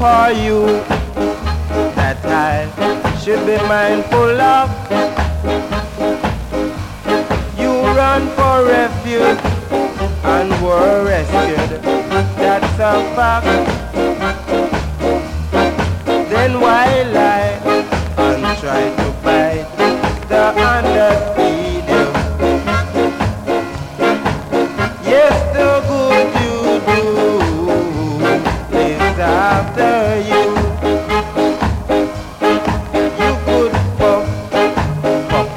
for you that I should be mindful of. You run for refuge and were rescued, that's a fact. Then why lie and try to bite the underdog?